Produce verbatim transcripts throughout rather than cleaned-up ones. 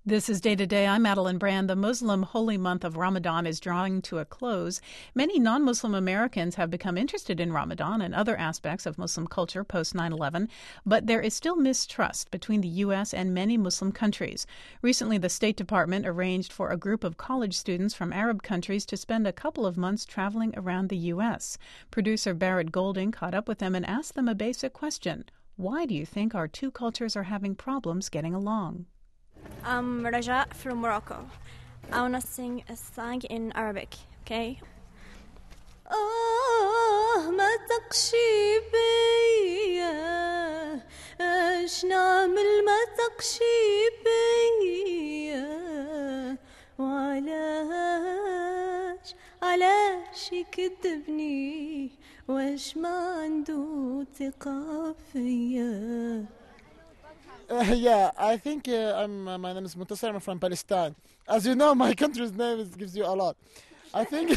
This is Day to Day. I'm Madeline Brand. The Muslim holy month of Ramadan is drawing to a close. Many non-Muslim Americans have become interested in Ramadan and other aspects of Muslim culture post nine eleven, but there is still mistrust between the U S and many Muslim countries. Recently, the State Department arranged for a group of college students from Arab countries to spend a couple of months traveling around the U S. Producer Barrett Golding caught up with them and asked them a basic question. Why do you think our two cultures are having problems getting along? I'm Raja from Morocco. I want to sing a song in Arabic, okay? آه ما تقشي بيا ايش نعمل ما تقشي بيا وعلاش علاش يكذبني واش ما عنده ثقة فيا. Uh, yeah, I think uh, I'm. Uh, my name is Muntasir. I'm from Palestine. As you know, my country's name is, gives you a lot. I think.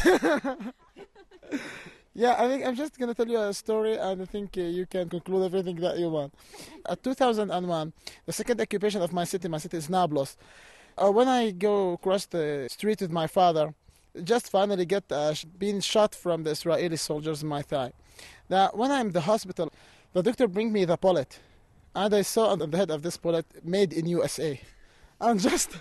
yeah, I think I'm just gonna tell you a story, and I think uh, you can conclude everything that you want. At two thousand one, the second occupation of my city, my city is Nablus. Uh, when I go across the street with my father, just finally get uh, being shot from the Israeli soldiers in my thigh. Now, when I'm in the hospital, the doctor bring me the bullet. And I saw on the head of this bullet, made in U S A. And just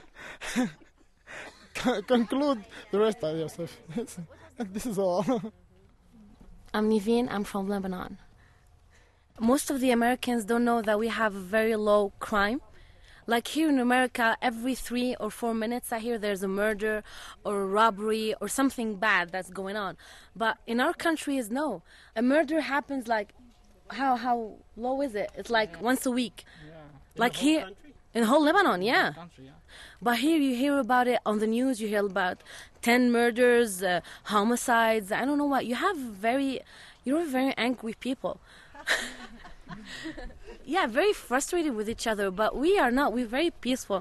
conclude the rest of yourself. This is all. I'm Niveen, I'm from Lebanon. Most of the Americans don't know that we have very low crime. Like here in America, every three or four minutes I hear there's a murder or a robbery or something bad that's going on. But in our country is no. A murder happens like How how low is it? It's like yeah. once a week. Yeah. Like here, country? In whole Lebanon, yeah. Country, yeah. But here you hear about it on the news. You hear about ten murders, uh, homicides. I don't know what. You have very, you're very angry people. yeah, very frustrated with each other. But we are not. We're very peaceful.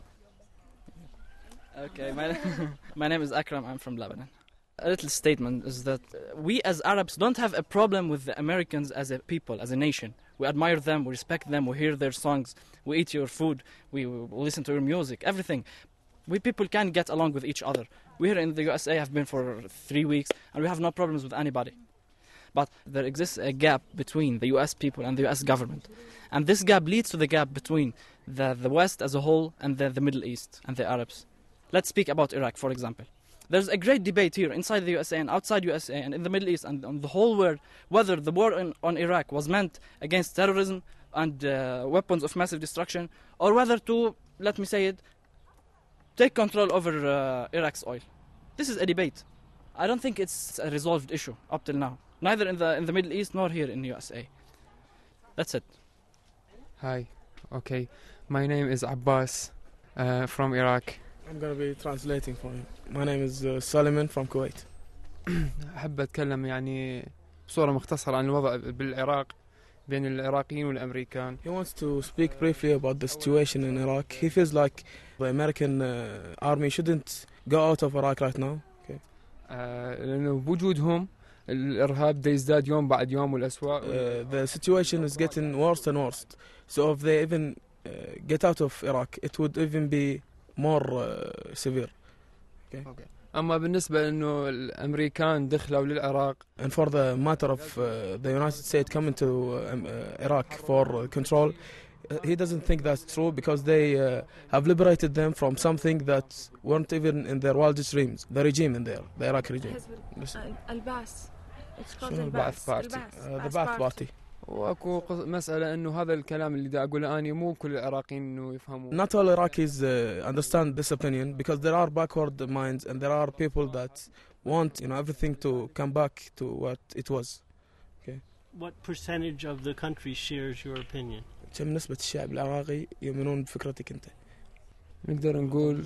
Okay, my my name is Akram. I'm from Lebanon. A little statement is that we as Arabs don't have a problem with the Americans as a people, as a nation. We admire them, we respect them, we hear their songs, we eat your food, we, we listen to your music, everything. We people can get along with each other. We here in the U S A have been for three weeks and we have no problems with anybody. But there exists a gap between the U S people and the U S government. And this gap leads to the gap between the, the West as a whole and the, the Middle East and the Arabs. Let's speak about Iraq, for example. There's a great debate here inside the U S A and outside U S A and in the Middle East and on the whole world whether the war in, on Iraq was meant against terrorism and uh, weapons of massive destruction or whether to, let me say it, take control over uh, Iraq's oil. This is a debate. I don't think it's a resolved issue up till now, neither in the in the Middle East nor here in the U S A. That's it. Hi, okay. My name is Abbas uh, from Iraq. I'm going to be translating for you. My name is uh, Solomon from Kuwait. أحب أتكلم يعني بصورة مختصرة عن الوضع بالعراق بين العراقيين والأمريكان. He wants to speak briefly about the situation in Iraq. He feels like the American uh, army shouldn't go out of Iraq right now. Okay. uh, لأنه بوجودهم الإرهاب ده يزداد يوم بعد يوم والأسوأ. Uh, the situation is getting worse and worse. So if they even uh, get out of Iraq, it would even be more uh, severe. Okay. Okay. أما بالنسبة إنه الأمريكان دخلوا للعراق. And for the matter of uh, the United States coming to um, uh, Iraq for control, uh, he doesn't think that's true because they uh, have liberated them from something that weren't even in their wildest dreams. The regime in there, the Iraq regime. Al-Bas. It's called Al-Bas Party. Uh, the Ba'ath Party. وأكو مسألة إنه هذا الكلام اللي دا أقوله أنا مو كل العراقيين إنه يفهموا. Not all Iraqis uh, understand this opinion because there are backward minds and there are people that want, you know, everything to come back to what it was. Okay. What percentage of the country shares your opinion? كم نسبة الشعب العراقي يؤمنون بفكرتك أنت؟ نقدر نقول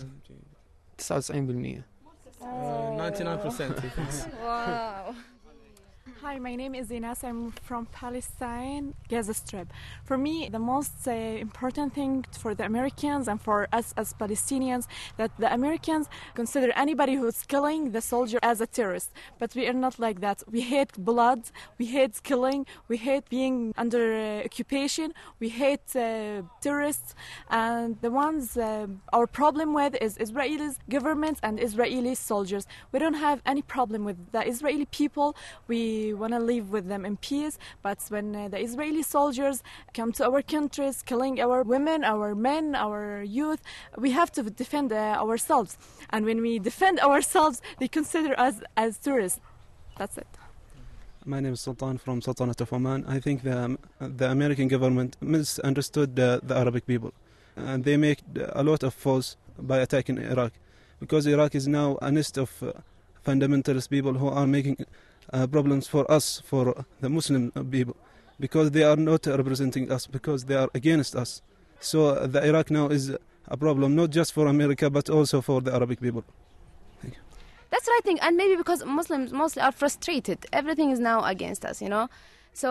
تسعة وتسعين بالمئة. ninety-nine percent. Wow. Hi, my name is Ines. I'm from Palestine, Gaza Strip. For me, the most uh, important thing for the Americans and for us as Palestinians, that the Americans consider anybody who's killing the soldier as a terrorist. But we are not like that. We hate blood, we hate killing, we hate being under uh, occupation, we hate uh, terrorists. And the ones uh, our problem with is Israeli government and Israeli soldiers. We don't have any problem with the Israeli people. We We want to live with them in peace, but when uh, the Israeli soldiers come to our countries, killing our women, our men, our youth, we have to defend uh, ourselves. And when we defend ourselves, they consider us as tourists. That's it. My name is Sultan from Sultanate of Oman. I think the, the American government misunderstood the, the Arabic people. And they make a lot of false by attacking Iraq. Because Iraq is now a nest of uh, fundamentalist people who are making Uh, problems for us, for the Muslim people, because they are not representing us, because they are against us. So uh, the Iraq now is a problem, not just for America, but also for the Arabic people. Thank you. That's the right thing, and maybe because Muslims mostly are frustrated. Everything is now against us, you know. So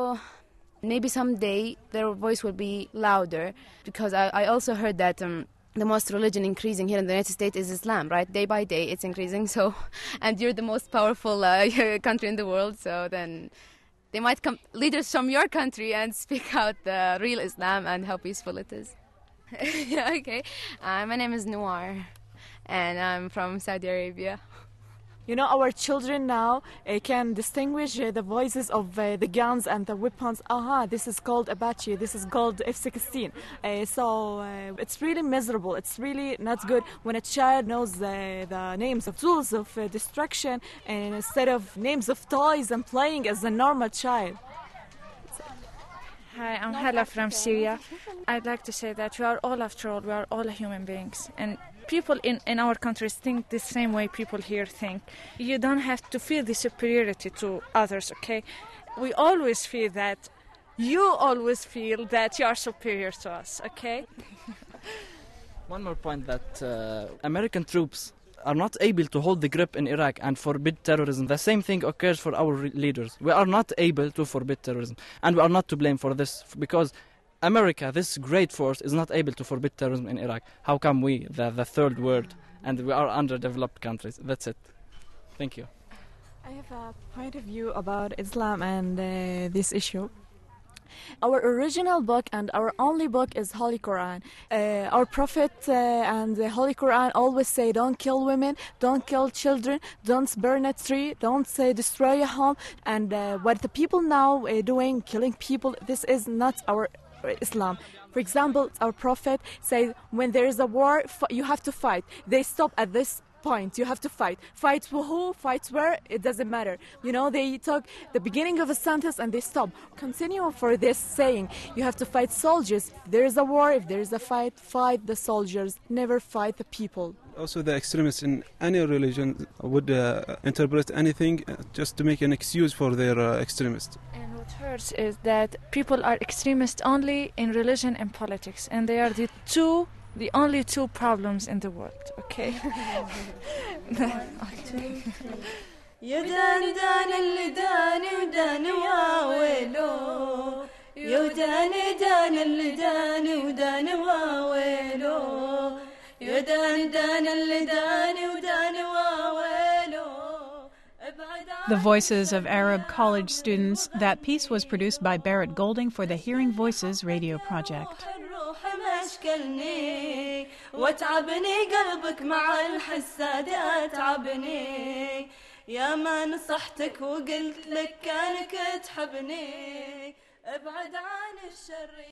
maybe someday their voice will be louder, because I, I also heard that um, the most religion increasing here in the United States is Islam, right? Day by day it's increasing, so, and you're the most powerful uh, country in the world, so then they might come leaders from your country and speak out the real Islam and how peaceful it is. Yeah, okay. Uh, my name is Noor, and I'm from Saudi Arabia. You know, our children now uh, can distinguish uh, the voices of uh, the guns and the weapons. Aha, this is called Apache, this is called F sixteen. Uh, so uh, it's really miserable. It's really not good when a child knows uh, the names of tools of uh, destruction and instead of names of toys and playing as a normal child. Hi, I'm Hala from Syria. I'd like to say that we are all, after all, we are all human beings. And people in, in our countries think the same way people here think. You don't have to feel the superiority to others, okay? We always feel that, you always feel that you are superior to us, okay? One more point, that uh, American troops are not able to hold the grip in Iraq and forbid terrorism. The same thing occurs for our leaders. We are not able to forbid terrorism, and we are not to blame for this, because America, this great force, is not able to forbid terrorism in Iraq. How come we, the, the third world, and we are underdeveloped countries? That's it. Thank you. I have a point of view about Islam and uh, this issue. Our original book and our only book is Holy Quran. Uh, our Prophet uh, and the Holy Quran always say, don't kill women, don't kill children, don't burn a tree, don't uh, destroy a home. And uh, what the people now uh, doing, killing people, this is not our Islam. For example, our Prophet says, when there is a war, f- you have to fight. They stop at this point. You have to fight. Fight who, fight where, it doesn't matter. You know, they took the beginning of a sentence and they stop. Continue for this saying, you have to fight soldiers. If there is a war, if there is a fight, fight the soldiers. Never fight the people. Also, the extremists in any religion would uh, interpret anything just to make an excuse for their uh, extremists. And what hurts is that people are extremists only in religion and politics, and they are the two, the only two problems in the world, okay? يدان دان اللي دان ودان واويلو يدان دان اللي دان ودان واويلو يدان دان اللي دان ودان واويلو. The Voices of Arab College Students. That piece was produced by Barrett Golding for the Hearing Voices radio project. مشكلني وتعبني قلبك مع الحسادة تعبني يا ما نصحتك وقلت لك كانك تحبني ابعد عن الشر.